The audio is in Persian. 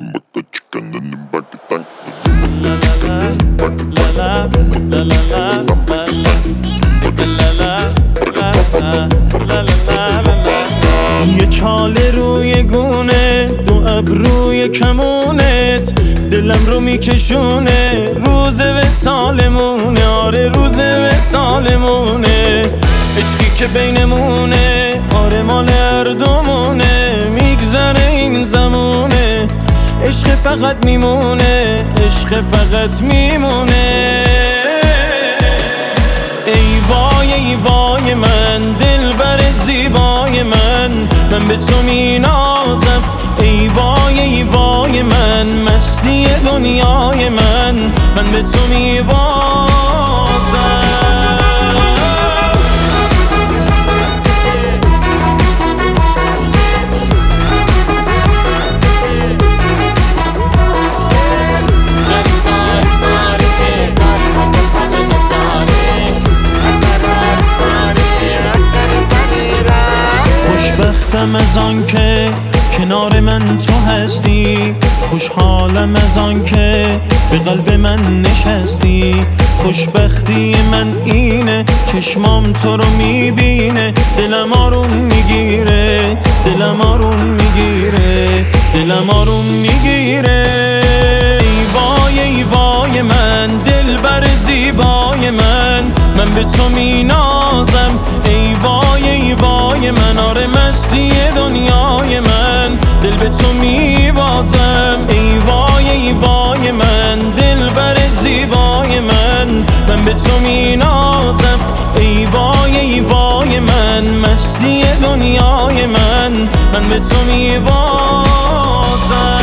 یه چاله روی گونه، دو ابروی کمونت، دلم رو میکشونه. روز وصالمونه، آره روز وصالمونه. عشقی که بینمونه، آره مال هر دومونه. میگذره این زمونه، عشق فقط میمونه، عشق فقط میمونه. ای وای ای وای من، دلبر زیبای من به تو مینازم. ای وای ای وای من، مستی دنیای من به تو میبازم. خوشبختم از آن که کنار من تو هستی، خوشحالم از آن که به قلب من نشستی. خوشبختی من اینه، چشمام تو رو میبینه، دلم آروم میگیره، دلم آروم میگیره، دلم آروم میگیره. ای وای ای وای من، دلبر زیبای من به تو مینازم. ای وای ای وای من، آره مستی دنیای من دل به تو میبازم. ای وای ای وای من، دلبر زیبای من به تو مینازم. ای وای ای وای من، مستی دنیای من به تو میبازم.